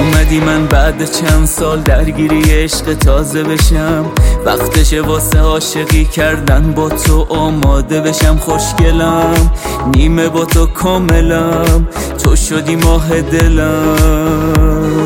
اومدی من بعد چند سال درگیری عشق تازه بشم، وقتشه واسه عاشقی کردن با تو آماده بشم. خوشگلم نیمه با تو کاملم، تو شدی ماه دلم.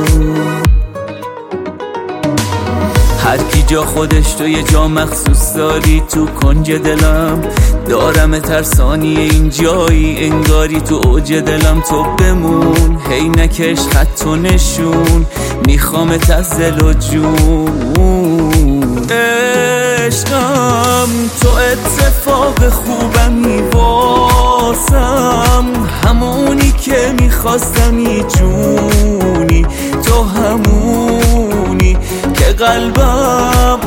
هر کی جا خودش تو یه جا مخصوص داری تو کنج دلم، دارم ترسانی این جایی انگاری تو اوج دلم. تو بمون هی نکش خط و نشون، میخوام از دل و جون. عشقم تو اتفاق خوبمی واسم، همونی که میخواستمی جونی، تو همونی که قلبم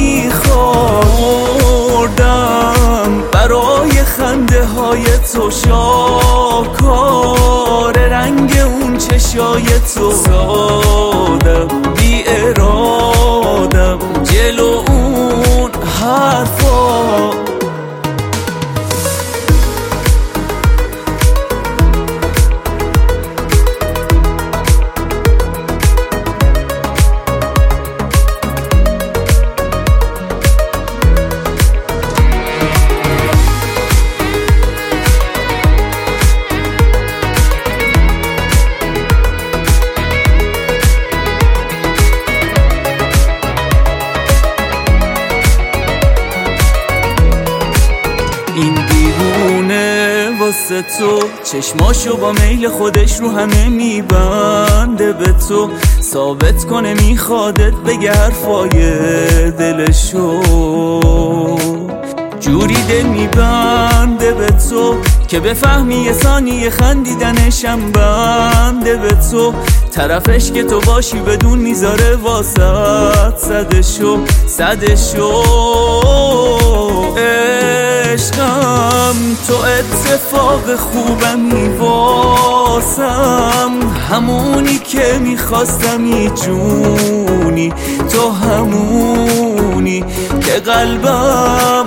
میخوردم. برای خنده های تو شاکار رنگ اون چشای تو، سادم بی ارادم جلو اون حرفا. این دیوونه واسه تو چشماشو با میل خودش رو همه میبنده، به تو ثابت کنه میخوادت بگه حرفای دلشو. جوری دل میبنده به تو که بفهمی یه ثانیه خندیدنشم بنده به تو. طرفش که تو باشی بدون میذاره واسط صدشو صدشو. عشقم تو اتفاق خوبمی واسم، همونی که میخواستمی جونی، تو همونی که قلبم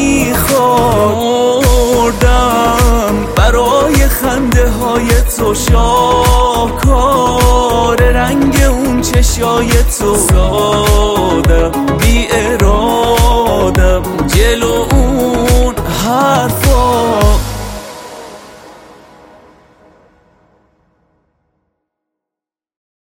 میخوردم. برای خنده های تو شاکار رنگ اون چشای تو، سادم بی ارادم جلو اون حرفا.